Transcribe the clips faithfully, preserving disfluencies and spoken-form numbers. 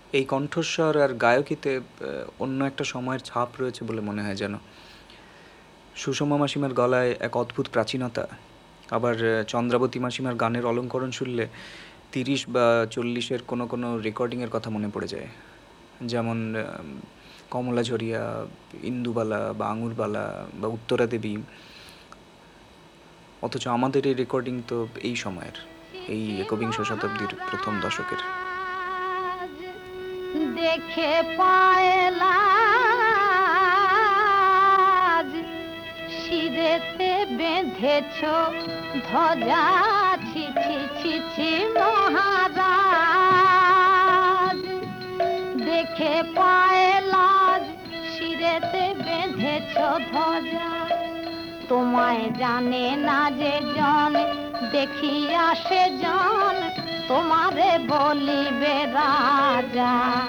এই কণ্ঠস্বর আর গায়কিতে অন্য একটা সময়ের ছাপ রয়েছে বলে মনে হয় যেন। সুষমা মাসিমার গলায় এক অদ্ভুত প্রাচীনতা, আবার চন্দ্রাবতী মাসিমার গানের অলঙ্করণ শুনলে তিরিশ বা চল্লিশের কোনো কোনো রেকর্ডিংয়ের কথা মনে পড়ে যায়, যেমন কমলা ঝরিয়া, ইন্দুবালা বা আঙুরবালা বা উত্তরা দেবী। অথচ আমাদের এই রেকর্ডিং তো এই সময়ের, এই একবিংশ শতাব্দীর প্রথম দশকের। দেখে পায়লা শিরেতে বেঁধেছ ধ্বজা, ছিছি ছিছি মহারাজ। দেখে পায়লা শিরেতে বেঁধেছ ধ্বজা, তোমায় জানে না যে জন, দেখিয়া সে জন তোমারে বলিবে রাজা।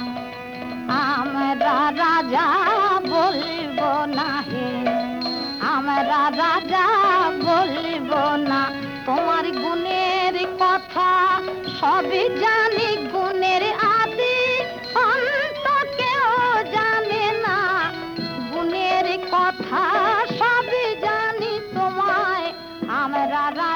আমরা রাজা বলিব না হে, আমরা রাজা বলিব না। তোমার গুণের কথা সবই জানি, গুণের আদি অন্ত কেউ জানে না। গুণের কথা সবই জানি, তোমায় আমরা